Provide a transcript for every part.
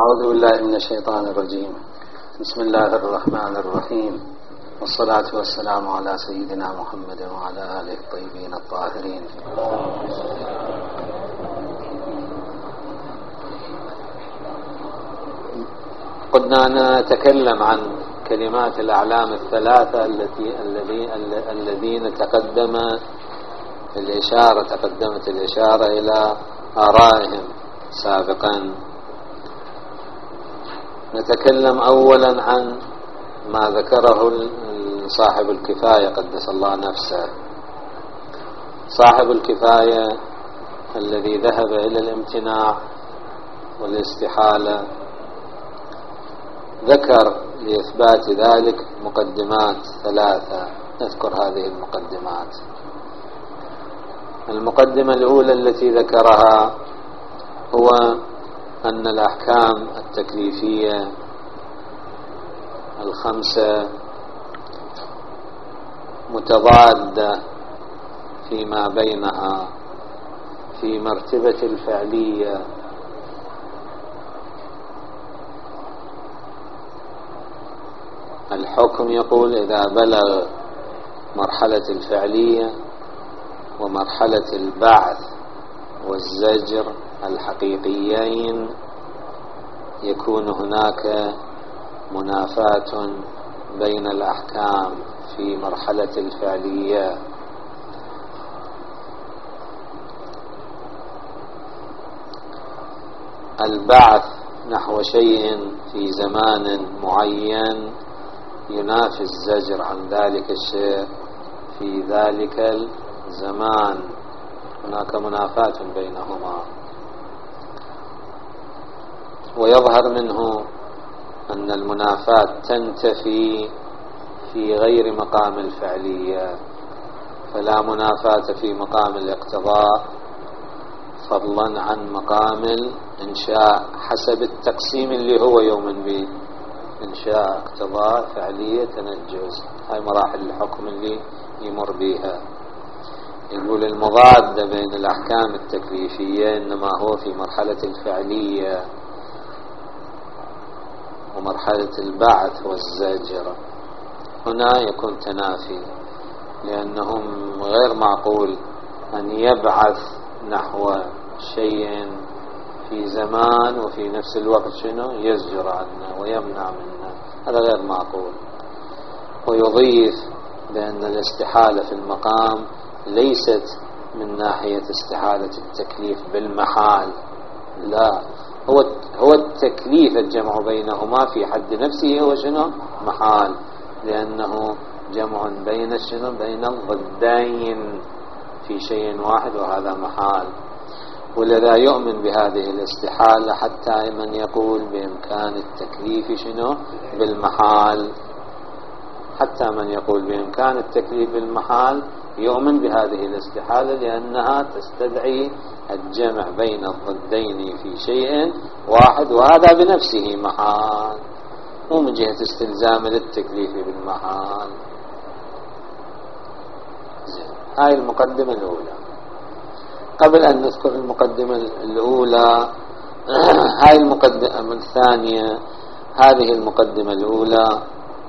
أعوذ بالله من الشيطان الرجيم. بسم الله الرحمن الرحيم، والصلاة والسلام على سيدنا محمد وعلى آله الطيبين الطاهرين. قلنا نتكلم عن كلمات الأعلام الثلاثة الذين تقدمت الإشارة إلى آرائهم سابقا. نتكلم أولا عن ما ذكره صاحب الكفاية قدس الله نفسه. صاحب الكفاية الذي ذهب إلى الامتناع والاستحالة ذكر لإثبات ذلك مقدمات ثلاثة. نذكر هذه المقدمات. المقدمة الأولى التي ذكرها هو أن الأحكام التكليفية الخمسة متضادة فيما بينها في مرتبة الفعلية. الحكم يقول إذا بلغ مرحلة الفعلية ومرحلة البعث والزجر الحقيقيين يكون هناك منافاة بين الأحكام في مرحلة الفعلية. البعث نحو شيء في زمان معين ينافي الزجر عن ذلك الشيء في ذلك الزمان. هناك منافاة بينهما، ويظهر منه أن المنافاة تنتفي في غير مقام الفعلية، فلا منافاة في مقام الاقتضاء فضلا عن مقام الإنشاء حسب التقسيم اللي هو يؤمن به: إنشاء، اقتضاء، فعلية، تنجز. هاي مراحل الحكم اللي يمر بها. يقول المضاد بين الأحكام التكليفية إنما هو في مرحلة الفعلية ومرحلة البعث والزجر. هنا يكون تنافي، لأنهم غير معقول أن يبعث نحو شيء في زمان وفي نفس الوقت يزجر عنه ويمنع منه. هذا غير معقول. ويضيف بأن الاستحالة في المقام ليست من ناحية استحالة التكليف بالمحال، لا، هو التكليف الجمع بينهما في حد نفسه هو محال، لأنه جمع بين الضدين في شيء واحد، وهذا محال. ولذا يؤمن بهذه الاستحالة حتى من يقول بإمكان التكليف بالمحال. حتى من يقول بإمكان التكليف بالمحال يؤمن بهذه الاستحالة، لأنها تستدعي الجمع بين الضدين في شيء واحد، وهذا بنفسه محال، مو من جهة استلزام للتكليف بالمحال. هاي المقدمة الأولى. قبل أن نذكر المقدمة الأولى هاي المقدمة الثانية. هذه المقدمة الأولى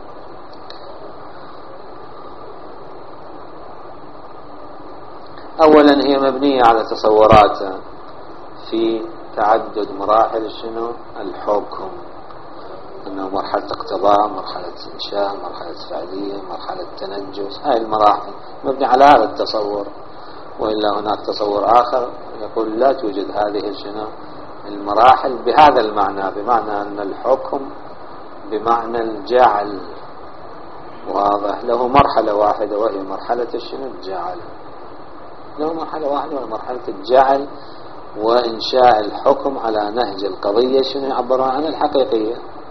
أولا هي مبنية على تصورات في تعدد مراحل الحكم، أنه مرحلة اقتضاء، مرحلة إنشاء، مرحلة فعلية، مرحلة تنجس. هاي المراحل مبنية على هذا التصور. وإلا هناك تصور آخر يقول لا توجد هذه المراحل بهذا المعنى، بمعنى أن الحكم بمعنى الجعل واضح، له مرحلة واحدة وهي مرحلة الجعل. له مرحلة واحدة وهي مرحلة الجعل وإنشاء الحكم على نهج القضية يعبر عن الحقيقية،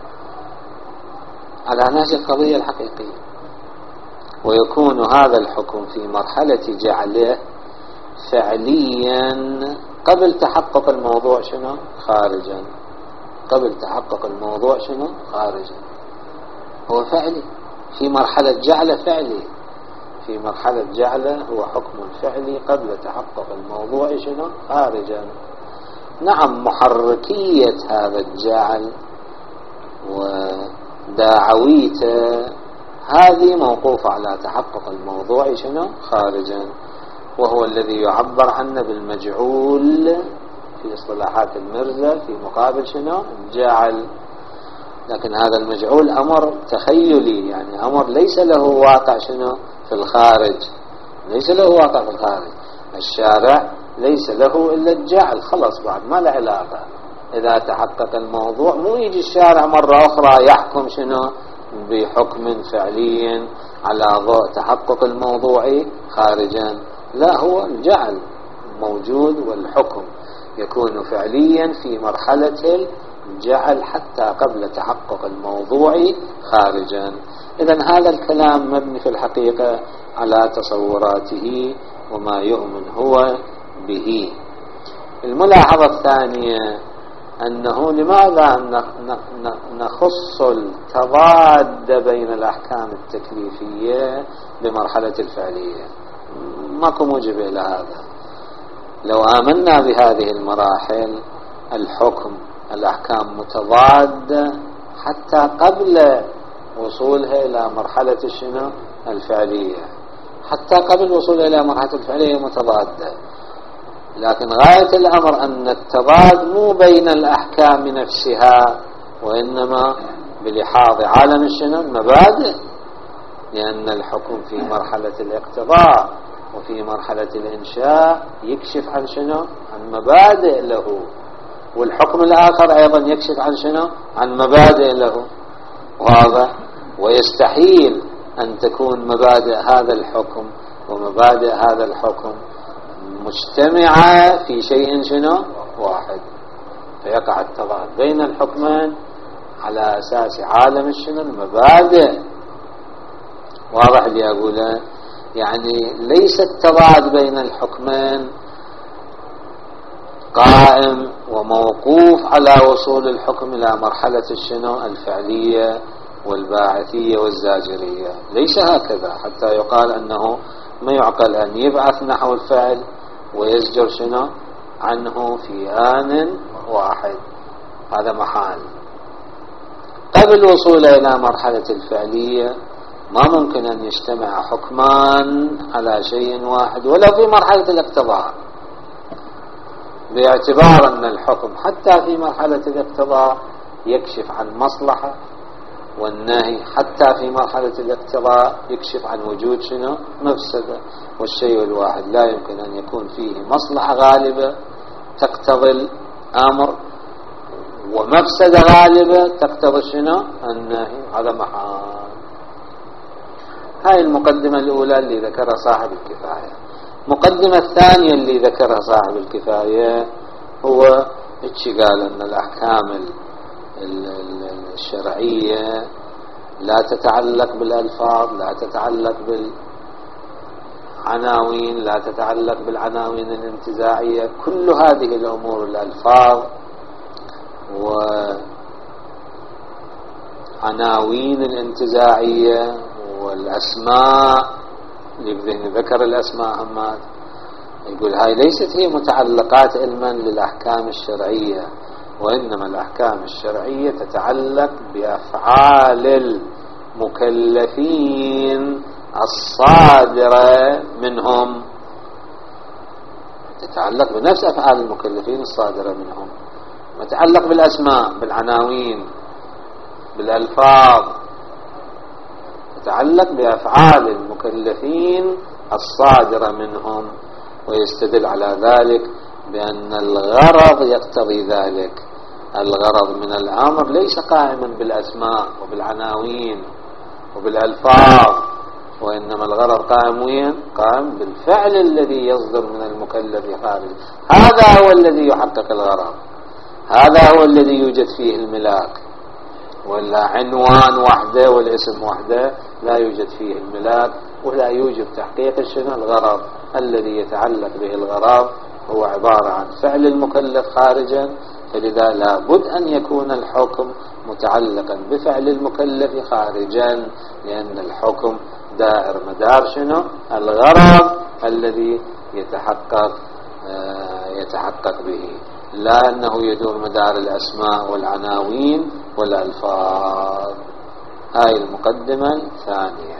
على نهج القضية الحقيقية. ويكون هذا الحكم في مرحلة جعله فعليا قبل تحقق الموضوع خارجا. قبل تحقق الموضوع خارجا. هو فعلي في مرحلة جعله، فعلي في مرحلة جعله هو حكم فعلي قبل تحقق الموضوع خارجا. نعم محركية هذا الجعل وداعويته هذه موقوفة على تحقق الموضوع شنو خارجا، وهو الذي يعبر عنه بالمجعول في اصطلاحات المرزا في مقابل شنو الجعل. لكن هذا المجعول أمر تخيلي، يعني أمر ليس له واقع شنو في الخارج، ليس له واقع في الخارج. الشارع ليس له إلا الجعل، خلص بعد ما له علاقة. إذا تحقق الموضوع مو يجي الشارع مرة أخرى يحكم شنو بحكم فعلي على ضوء تحقق الموضوع خارجا، لا، هو الجعل موجود والحكم يكون فعليا في مرحلة الجعل حتى قبل تحقق الموضوع خارجا. إذن هذا الكلام مبني في الحقيقة على تصوراته وما يؤمن هو به. الملاحظة الثانية أنه لماذا نخص التضاد بين الأحكام التكليفية بمرحلة الفعلية؟ ماكو موجب إلى هذا. لو آمنا بهذه المراحل الحكم الأحكام متضادة حتى قبل وصولها إلى مرحلة الشنو الفعلية، حتى قبل وصولها إلى مرحلة الفعلية متضادة. لكن غاية الأمر أن التضاد مو بين الأحكام نفسها، وإنما بلحاظ عالم الشنو المبادئ، لأن الحكم في مرحلة الاقتضاء وفي مرحلة الإنشاء يكشف عن شنو عن مبادئ له، والحكم الآخر أيضا يكشف عن شنو عن مبادئ له. واضح؟ ويستحيل أن تكون مبادئ هذا الحكم ومبادئ هذا الحكم مجتمعة في شيء شنو واحد، فيقع التضاد بين الحكمين على أساس عالم الشنو المبادئ. واضح اللي أقوله؟ يعني ليس التضاد بين الحكمين قائم وموقوف على وصول الحكم إلى مرحلة الشنو الفعلية والباعثية والزاجرية، ليس هكذا حتى يقال أنه ما يعقل أن يبعث نحو الفعل ويزجر شنو عنه في آن واحد، هذا محال. قبل وصوله إلى مرحلة الفعلية ما ممكن أن يجتمع حكمان على شيء واحد ولو في مرحلة الاقتضاء، باعتبار أن الحكم حتى في مرحلة الاقتضاء يكشف عن مصلحة، والنهي حتى في مرحلة الاقتضاء يكشف عن وجود شنو مفسدة. والشيء الواحد لا يمكن أن يكون فيه مصلحة غالبة تقتضي الأمر ومفسدة غالبة تقتضي شنو النهي، هذا محال. هاي المقدمة الأولى اللي ذكرها صاحب الكفاية. المقدمة الثانية اللي ذكرها صاحب الكفاية هو قال أن الأحكام الشرعية لا تتعلق بالألفاظ، لا تتعلق بالعناوين، لا تتعلق بالعناوين الانتزاعية. كل هذه الأمور الألفاظ وعناوين الانتزاعية والأسماء اللي ذكر الأسماء همات، يقول هاي ليست هي متعلقات علما للأحكام الشرعية، وإنما الأحكام الشرعية تتعلق بأفعال المكلفين الصادرة منهم، تتعلق بنفس أفعال المكلفين الصادرة منهم، متعلق بالأسماء بالعناوين بالألفاظ، تتعلق بأفعال المكلفين الصادرة منهم. ويستدل على ذلك بأن الغرض يقتضي ذلك. الغرض من الأمر ليس قائما بالأسماء وبالعناوين وبالألفاظ، وإنما الغرض قائم بالفعل الذي يصدر من المكلف خارج. هذا هو الذي يحقق الغرض، هذا هو الذي يوجد فيه الملاك، ولا عنوان وحده والاسم وحده لا يوجد فيه الملاك ولا يوجد تحقيق شنو الغرض. الذي يتعلق به الغرض هو عبارة عن فعل المكلف خارجا، فلذا لا بد أن يكون الحكم متعلقا بفعل المكلف خارجا، لأن الحكم دائر مدار شنو الغرض الذي يتحقق به. لا أنه يدور مدار الأسماء والعناوين والألفاظ. هاي المقدمة الثانية.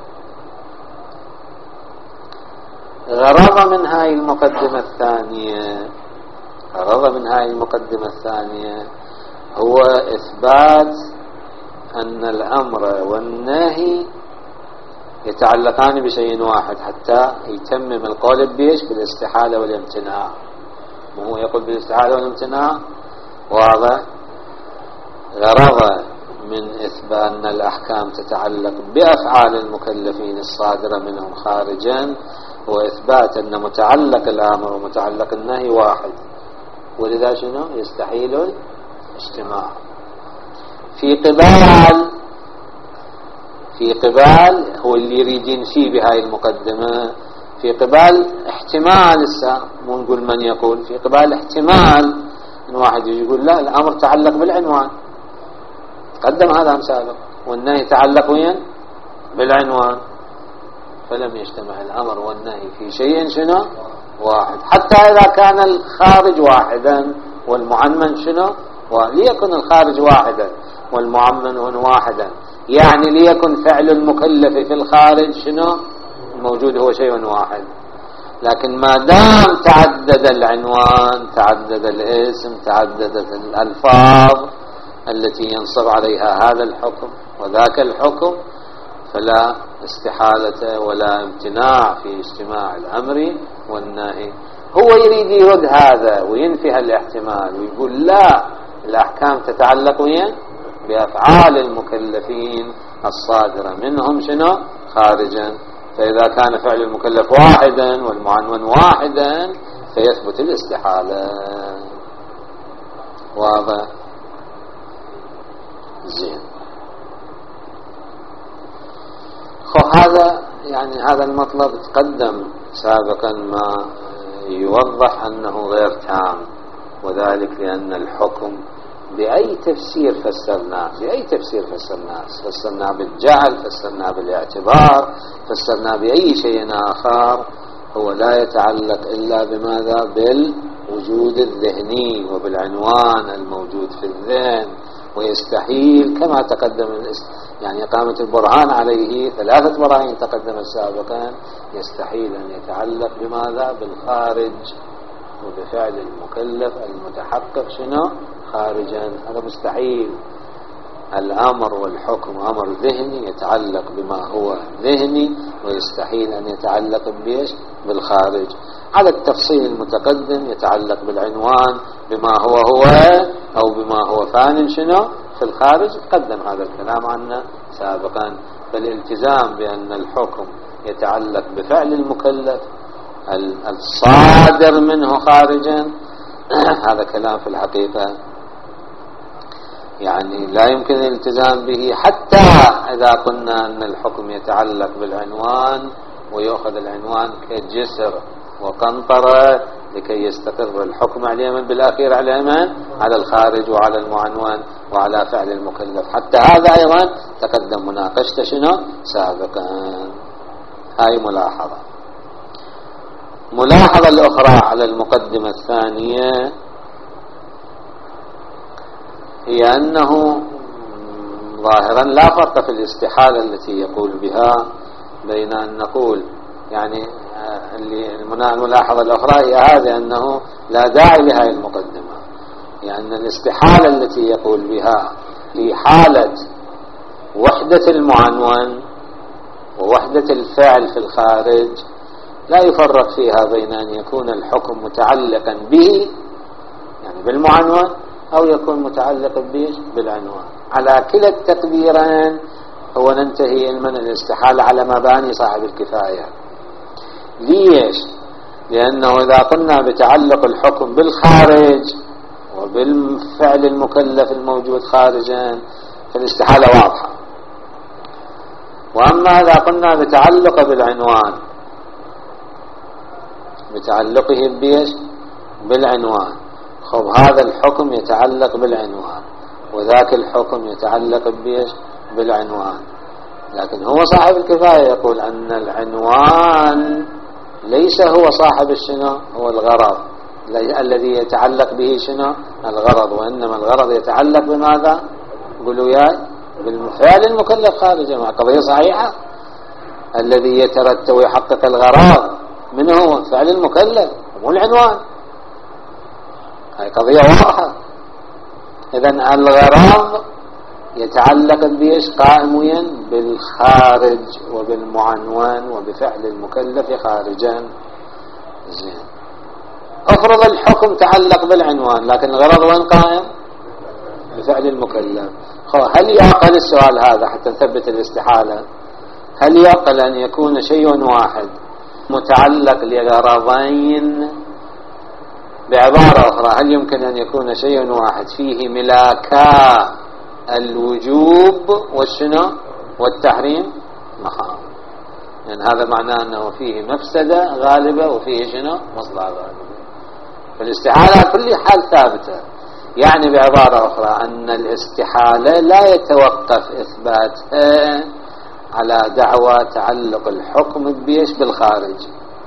غرض من هاي المقدمة الثانية هو إثبات أن الأمر والنهي يتعلقان بشيء واحد، حتى يتمم القول بالاستحالة والامتناع. وهو يقول بالاستحالة والامتناع واضح. غرض من إثبات أن الأحكام تتعلق بأفعال المكلفين الصادرة منهم خارجا، وإثبات أن متعلق الأمر ومتعلق النهي واحد، ولذا شنو يستحيل الاجتماع. في قبال هو اللي يريد ينفي بهاي المقدمة، في قبال احتمال، مو نقول من يقول، في قبال احتمال ان واحد يقول لا الأمر تعلق بالعنوان، قدم هذا سابق، والنهي يتعلق وين؟ بالعنوان، فلم يجتمع الأمر والنهي في شيء شنو؟ واحد. حتى إذا كان الخارج واحدا والمعمم شنو؟ ليكن الخارج واحدا والمعمم واحدا، يعني ليكن فعل المكلف في الخارج شنو؟ الموجود هو شيء واحد. لكن ما دام تعدد العنوان، تعدد الاسم، تعددت الألفاظ التي ينصب عليها هذا الحكم وذاك الحكم، فلا استحالة ولا امتناع في اجتماع الأمر والنهي. هو يريد يرد هذا وينفي الاحتمال ويقول لا، الأحكام تتعلق بأفعال المكلفين الصادرة منهم شنو؟ خارجا. فإذا كان فعل المكلف واحدا والمعنون واحدا فيثبت الاستحالة. واضح؟ زين. هذا المطلب تقدم سابقا ما يوضح أنه غير تام، وذلك لأن الحكم بأي تفسير فسرناه، فسرناه بالجعل، فسرناه بالاعتبار، فسرناه بأي شيء آخر، هو لا يتعلق إلا بماذا؟ بالوجود الذهني وبالعنوان الموجود في الذهن. ويستحيل كما تقدم إقامة البرهان عليه 3 براهين تقدم سابقا، يستحيل أن يتعلق بماذا؟ بالخارج وبفعل المكلف المتحقق شنو؟ خارجا. هذا مستحيل. الأمر والحكم أمر ذهني يتعلق بما هو ذهني، ويستحيل أن يتعلق بالخارج. على التفصيل المتقدم يتعلق بالعنوان بما هو أو بما هو فان شنو في الخارج، قدم هذا الكلام عنا سابقا. فالالتزام بأن الحكم يتعلق بفعل المكلف الصادر منه خارجا هذا كلام في الحقيقة لا يمكن الالتزام به، حتى إذا قلنا أن الحكم يتعلق بالعنوان ويأخذ العنوان كجسر وقنطرة لكي يستقر الحكم على من بالأخير على من؟ على الخارج وعلى المعنون وعلى فعل المكلف. حتى هذا أيضا تقدم مناقشته شنو سابقا. هاي ملاحظة الأخرى على المقدمة الثانية هي أنه ظاهرا لا فرق في الاستحالة التي يقول بها بين أن نقول الملاحظة الأخرى هي هذه، أنه لا داعي لهذه المقدمة، الاستحالة التي يقول بها في حالة وحدة المعنون ووحدة الفعل في الخارج لا يفرق فيها بين أن يكون الحكم متعلقا به بالمعنون أو يكون متعلقا به بالعنوان. على كلا التقديرين هو ننتهي من الاستحالة على مباني صاحب الكفاية. ليش؟ لأنه إذا قلنا بتعلق الحكم بالخارج وبالفعل المكلف الموجود خارجا فالاستحالة واضحة. وأما إذا قلنا بتعلق بالعنوان، بتعلقه بالعنوان، هذا الحكم يتعلق بالعنوان وذاك الحكم يتعلق بالعنوان. لكن هو صاحب الكفاية يقول أن العنوان ليس هو صاحب هو الغرض، الذي يتعلق به شنو الغرض، وإنما الغرض يتعلق بماذا؟ قولوا ياي بالفعل المكلف خارجا. مع قضية صحيحة، الذي يترتب ويحقق الغرض من هو فعل المكلف مو العنوان. هاي قضية واضحة. إذن الغرض يتعلق بإيش؟ قائم وين؟ بالخارج وبالمعنون وبفعل المكلف خارجا. زين، افرض الحكم تعلق بالعنوان لكن الغرض وين قائم؟ بفعل المكلف. هل يعقل السؤال هذا حتى نثبت الاستحالة؟ هل يعقل أن يكون شيء واحد متعلق لغرضين؟ بعبارة أخرى، هل يمكن أن يكون شيء واحد فيه ملاكا الوجوب والشنو والتحريم؟ محال. يعني هذا معناه أنه فيه مفسدة غالبة وفيه شنو مصلحة غالبة. فالاستحالة كل حال ثابتة. يعني بعبارة أخرى أن الاستحالة لا يتوقف إثباتها على دعوى تعلق الحكم بيش بالخارج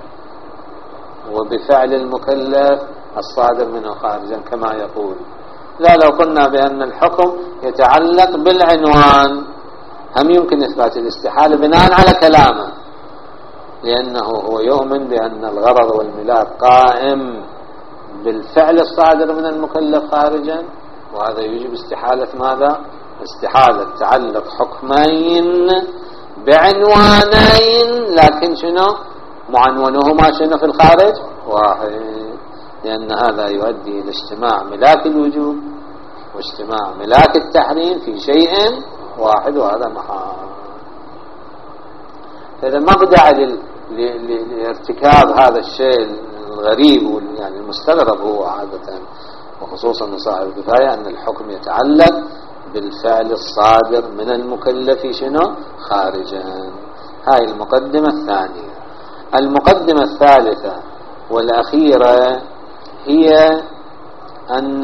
وبفعل المكلف الصادر منه خارجا كما يقول. لا، لو قلنا بأن الحكم يتعلق بالعنوان هم يمكن إثبات الاستحالة بناء على كلامه، لأنه هو يؤمن بأن الغرض والملاك قائم بالفعل الصادر من المكلف خارجا، وهذا يوجب استحالة ماذا؟ استحالة تعلق حكمين بعنوانين لكن شنو معنونهما شنو في الخارج واحد، لأن هذا يؤدي إلى اجتماع ملاك الوجوب واجتماع ملاك التحريم في شيء واحد، وهذا محال. فإذا مبدأ لارتكاب هذا الشيء الغريب يعني المستغرب هو عادة وخصوصا لصاحب الكفاية أن الحكم يتعلق بالفعل الصادر من المكلف شنو خارجا. هاي المقدمة الثانية. المقدمة الثالثة والأخيرة هي أن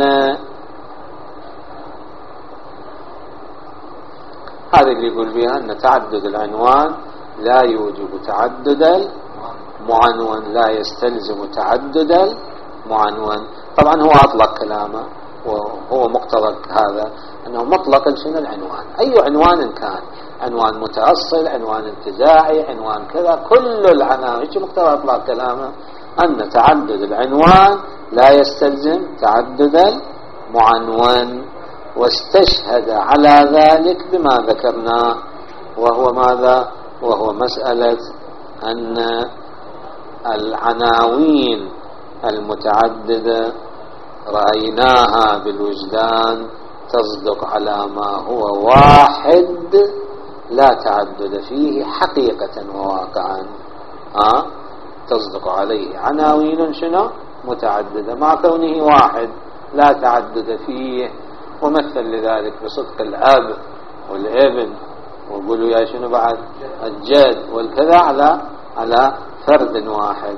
هذا اللي يقول بها أن تعدد العنوان لا يوجب تعدد المعنون، لا يستلزم تعدد المعنون. طبعا هو أطلق كلامه وهو مقتضى هذا أنه مطلق شنو العنوان، أي عنوان كان، عنوان متأصل، عنوان انتزاعي، عنوان كذا، كل العناوين مقتضى أطلق كلامه أن تعدد العنوان لا يستلزم تعدد المعنون. واستشهد على ذلك بما ذكرناه وهو ماذا؟ وهو مسألة أن العناوين المتعددة رأيناها بالوجدان تصدق على ما هو واحد لا تعدد فيه حقيقة وواقعا. تصدق عليه عناوين شنو متعددة مع كونه واحد لا تعدد فيه. ومثل لذلك بصدق الأب والابن وقولوا يا شنو بعد الجد والكذا على فرد واحد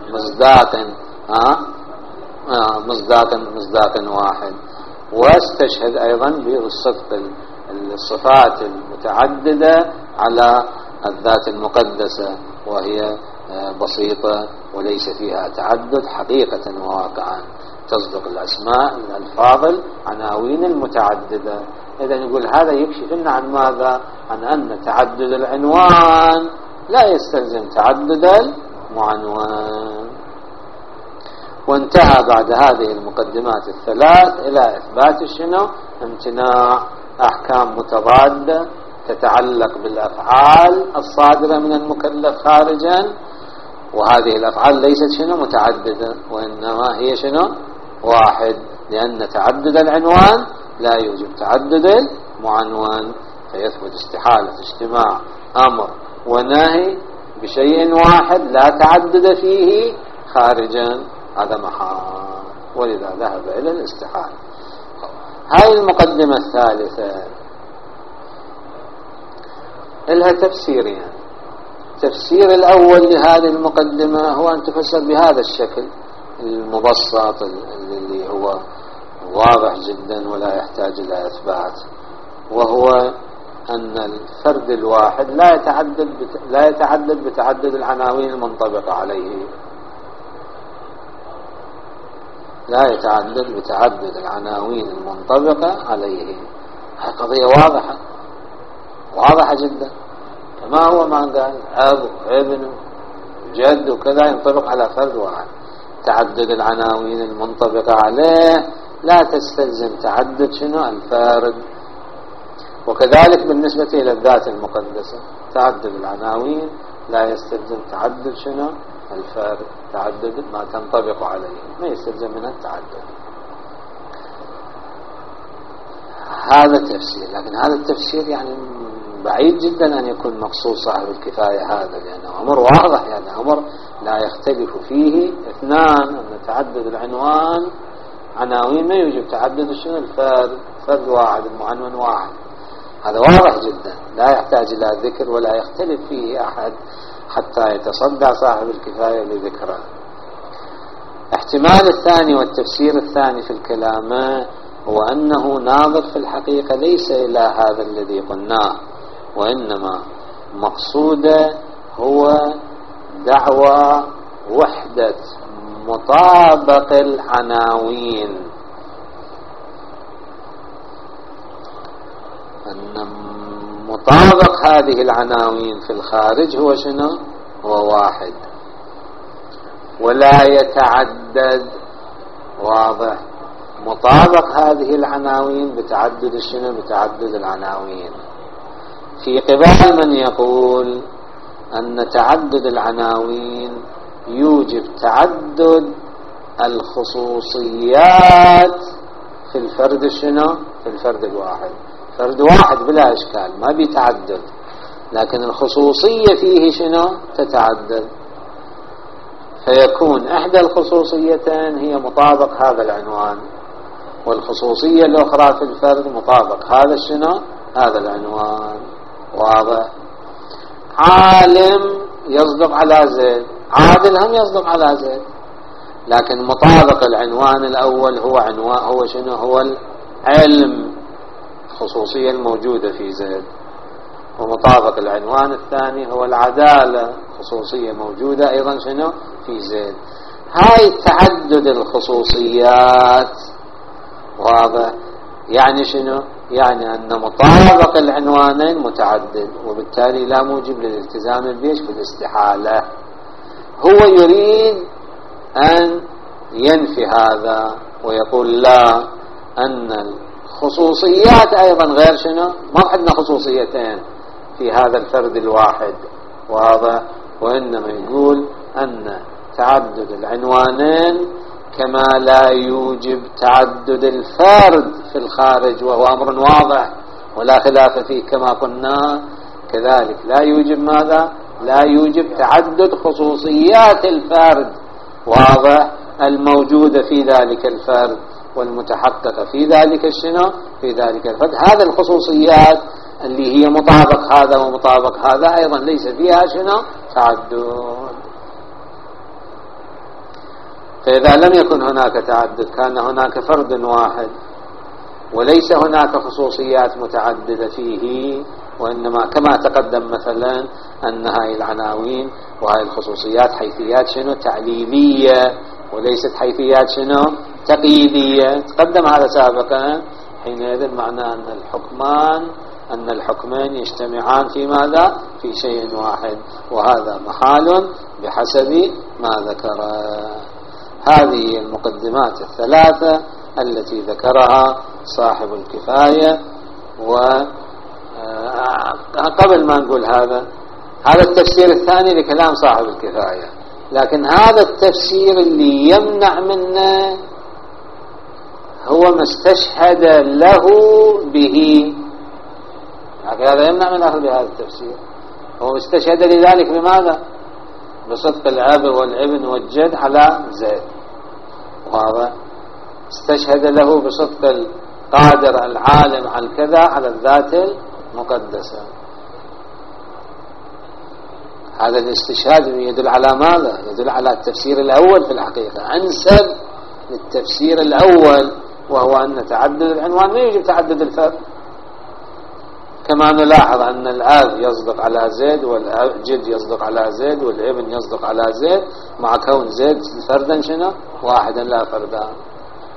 مصداق واحد. واستشهد أيضا بالصدق الصفات المتعددة على الذات المقدسة وهي بسيطة وليس فيها تعدد حقيقة وواقعا. تصدق الأسماء الألفاظ العناوين المتعددة. إذا يقول هذا يكشف لنا عن ماذا؟ عن أن تعدد العنوان لا يستلزم تعدد المعنون. وانتهى بعد هذه المقدمات الثلاث إلى إثبات شنو؟ امتناع أحكام متضادة تتعلق بالأفعال الصادرة من المكلف خارجا، وهذه الأفعال ليست شنو متعددة وإنما هي شنو واحد، لأن تعدد العنوان لا يوجب تعدد المعنون، فيثبت استحالة اجتماع أمر ونهي بشيء واحد لا تعدد فيه خارجا، هذا محال، ولذا ذهب إلى الاستحالة. هاي المقدمة الثالثة لها تفسيرين. التفسير الأول لهذه المقدمة هو أن تفسر بهذا الشكل المبسط اللي هو واضح جدا ولا يحتاج إلى إثبات، وهو أن الفرد الواحد لا يتعدد بتعدد العناوين المنطبقة عليه. لا يتعدد بتعدد العناوين المنطبقة عليه. هذه قضية واضحة جدا، كما هو ما قال أب ابن جد وكذا ينطبق على فرد واحد. تعدد العناوين المنطبقة عليه لا تستلزم تعدد شنو الفارد. وكذلك بالنسبة إلى الذات المقدسة تعدد العناوين لا يستلزم تعدد شنو الفارد، تعدد ما تنطبق عليه ما يستلزم منها التعدد. هذا تفسير، لكن هذا التفسير يعني بعيد جدا أن يكون مقصود صاحب الكفاية هذا، لأنه أمر واضح، يعني أمر لا يختلف فيه اثنان، أن تعدد العنوان عناوين ما يوجب تعدد شنو الفرد، فرد واحد المعنون واحد. هذا واضح جدا لا يحتاج إلى ذكر ولا يختلف فيه أحد حتى يتصدى صاحب الكفاية لذكره. احتمال الثاني والتفسير الثاني في الكلام هو أنه ناظر في الحقيقة ليس إلى هذا الذي قلناه، وإنما مقصوده هو دعوى وحدة مطابق العناوين، أن مطابق هذه العناوين في الخارج هو شنو؟ هو واحد ولا يتعدد. واضح؟ مطابق هذه العناوين بتعدد شنو؟ بتعدد العناوين. في قبال من يقول أن تعدد العناوين يوجب تعدد الخصوصيات في الفرد شنو؟ في الفرد الواحد. فرد واحد بلا إشكال ما بيتعدد، لكن الخصوصية فيه شنو؟ تتعدد. فيكون إحدى الخصوصيتين هي مطابق هذا العنوان، والخصوصية الأخرى في الفرد مطابق هذا شنو؟ هذا العنوان. واضح؟ عالم يصدق على زيد، عادل هم يصدق على زيد، لكن مطابق العنوان الأول هو عنوان هو شنو؟ هو العلم، الخصوصية الموجودة في زيد. ومطابق العنوان الثاني هو العدالة، خصوصية موجودة أيضا شنو؟ في زيد. هاي تعدد الخصوصيات. واضح؟ يعني شنو؟ يعني أن مطابق العنوانين متعدد، وبالتالي لا موجب للالتزام البيش بالاستحالة. هو يريد أن ينفي هذا ويقول لا، أن الخصوصيات أيضا غير شنو؟ ما عندنا خصوصيتين في هذا الفرد الواحد. واضح؟ وإنما يقول أن تعدد العنوانين كما لا يوجب تعدد الفرد في الخارج، وهو أمر واضح ولا خلاف فيه كما قلنا، كذلك لا يوجب ماذا؟ لا يوجب تعدد خصوصيات الفرد. واضح؟ الموجودة في ذلك الفرد والمتحققة في ذلك الشنو؟ في ذلك الفرد. هذا الخصوصيات اللي هي مطابق هذا ومطابق هذا أيضا ليس فيها شنو؟ تعدد. فإذا لم يكن هناك تعدد كان هناك فرد واحد وليس هناك خصوصيات متعددة فيه، وإنما كما تقدم مثلا أن هاي العناوين وهاي الخصوصيات حيثيات شنو؟ تعليلية، وليست حيثيات شنو؟ تقييدية. تقدم هذا سابقا. حينئذ معناه أن الحكمين يجتمعان في ماذا؟ في شيء واحد، وهذا محال بحسب ما ذكره. هذه المقدمات الثلاثة التي ذكرها صاحب الكفاية. وقبل ما نقول هذا التفسير الثاني لكلام صاحب الكفاية، لكن هذا التفسير اللي يمنع منه هو ما استشهد له به. هذا يمنع من أخذ بهذا التفسير. هو استشهد لذلك بماذا؟ بصدق الأب والابن والجد على زيد. وهذا استشهد له بصدق القادر العالم على كذا على الذات المقدسة. هذا الاستشهاد يدل على ماذا؟ يدل على التفسير الأول في الحقيقة، أنسب للتفسير الأول، وهو أن تعدد العنوان لا يوجب تعدد الفرد. كما نلاحظ أن الأب يصدق على زيد والجد يصدق على زيد والابن يصدق على زيد، مع كون زيد فردا شنو؟ واحدا لا فردان.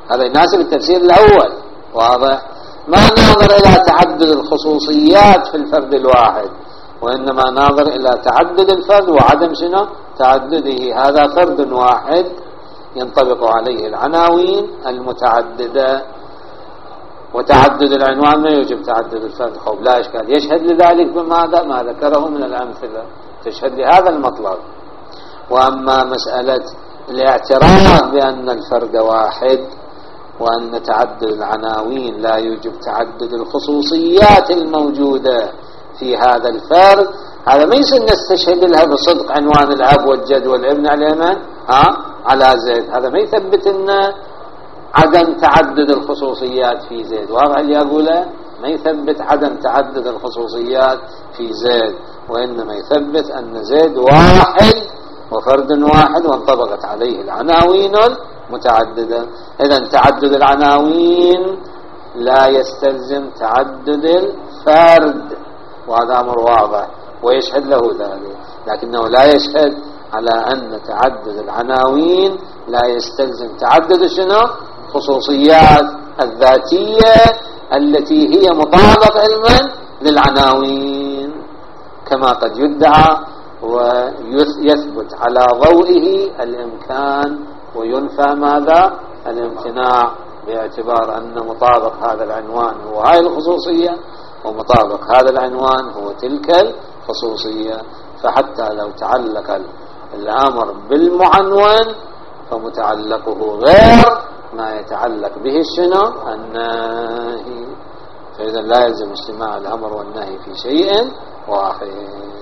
هذا يناسب التفسير الأول. واضح؟ ما ناظر إلى تعدد الخصوصيات في الفرد الواحد، وإنما ناظر إلى تعدد الفرد وعدم شنو تعدده. هذا فرد واحد ينطبق عليه العناوين المتعددة، وتعدد العنوان ما يوجب تعدد الفرد. خوب لا إشكال. يشهد لذلك بماذا؟ ما ذكره من الأمثلة تشهد لهذا المطلب. وأما مسألة الاعتراف بأن الفرد واحد وأن تعدد العناوين لا يوجب تعدد الخصوصيات الموجودة في هذا الفرد، هذا ما يصير نستشهد لها بصدق عنوان الأب والجد والابن على من؟ على زيد. هذا ما يثبت أن عدم تعدد الخصوصيات في زيد. واضح اللي أقوله؟ ما يثبت عدم تعدد الخصوصيات في زيد، وإنما يثبت أن زيد واحد وفرد واحد وانطبقت عليه العناوين المتعددة. إذن تعدد العناوين لا يستلزم تعدد الفرد، وهذا أمر واضح ويشهد له ذلك، لكنه لا يشهد على أن تعدد العناوين لا يستلزم تعدد شنو؟ خصوصيات الذاتية التي هي مطابق علما للعناوين، كما قد يدعى ويثبت على ضوئه الإمكان وينفى ماذا؟ الامتناع، باعتبار أن مطابق هذا العنوان هو هاي الخصوصية ومطابق هذا العنوان هو تلك الخصوصية. فحتى لو تعلق الأمر بالمعنون فمتعلقه غير ما يتعلق به شنو؟ النهي. فإذا لا يلزم اجتماع الأمر والنهي في شيء واحد.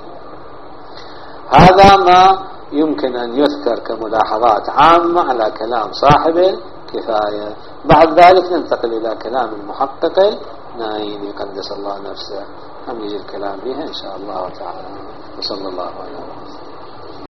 هذا ما يمكن أن يذكر كملاحظات عامة على كلام صاحب الكفاية. بعد ذلك ننتقل إلى كلام المحقق النايني قدس الله نفسه، هم يجي الكلام بها إن شاء الله تعالى. وصلى الله عليه وسلم.